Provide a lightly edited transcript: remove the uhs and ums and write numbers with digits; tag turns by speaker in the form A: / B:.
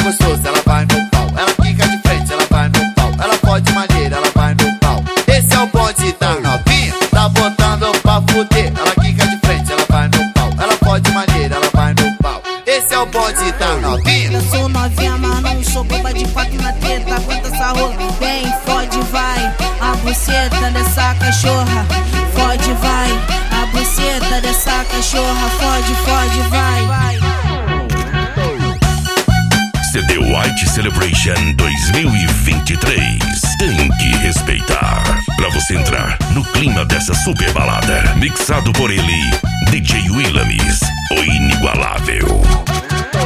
A: gostoso, ela vai no pau. Ela quica de frente, ela vai no pau. Ela pode maneira, ela vai no pau. Esse é o bonde da novinha, tá botando pra fuder. Ela quica de frente, ela vai no pau. Ela pode maneira, ela vai no pau. Esse é o bonde da novinha.
B: Eu sou novinha, mas não sou boba de quatro na teta. Aguenta essa rola, vem, fode, vai. A buceta dessa cachorra, fode, vai. A buceta dessa cachorra, fode, fode, vai.
C: CD White Celebration 2023. Tem que respeitar. Pra você entrar no clima dessa super balada. Mixado por ele, DJ Willamis, o inigualável.